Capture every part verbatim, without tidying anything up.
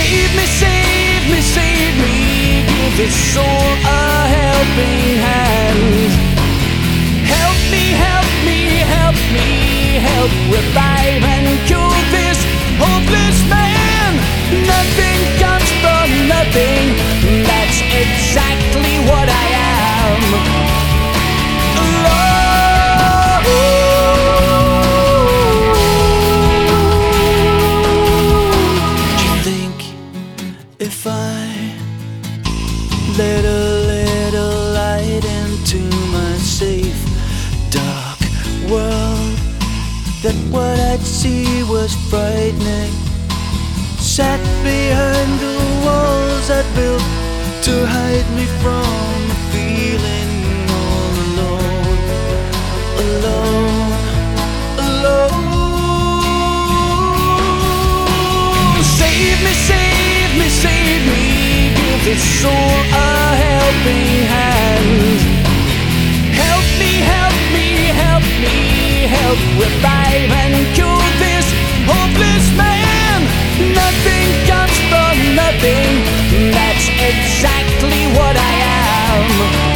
Save me, save me, save me. Give this soul a helping hand. Help me, help me, help me. Help revive and cure this hopeless man. Nothing comes from nothing. That's exactly what I am. If I let a little light into my safe, dark world, that what I'd see was frightening. Sat behind the walls I'd built to hide me from the feeling all alone, alone, alone. Save me, save me, save me. Give this soul a helping hand. Help me, help me, help me. Help revive and cure this hopeless man. Nothing comes from nothing. That's exactly what I am.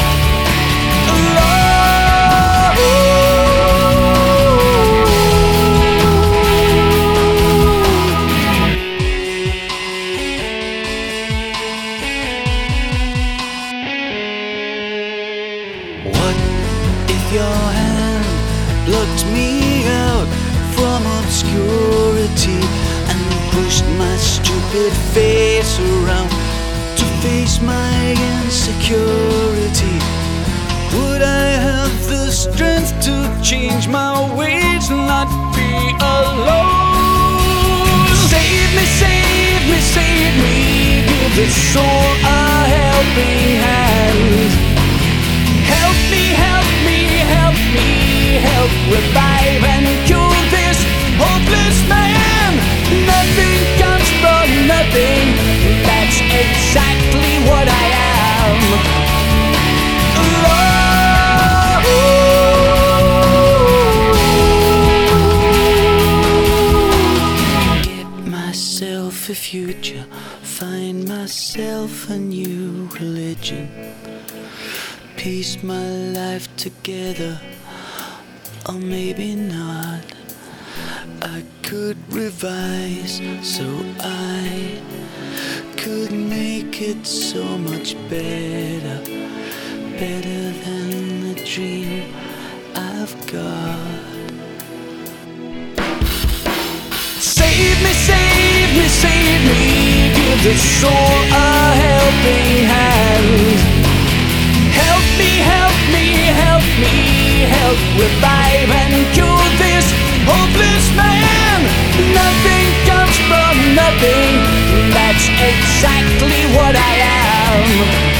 What if your hand plucked me out from obscurity and pushed my stupid face around to face my insecurity? Would I have the strength to change my ways, not be alone? Save me, save me, save me. Give this soul a helping hand. Help me, help me, help me. Help revive and cure this hopeless man. Nothing comes from nothing. That's exactly what I am. Get myself a future. Find myself a new religion. Piece my life together, or maybe not. I could revise so I could make it so much better, better than the dream I've got. Save me, save me, save me. Give this soul a helping hand. Help me, help me, help me. Help revive and cure this hopeless man. Nothing comes from nothing. That's exactly what I am.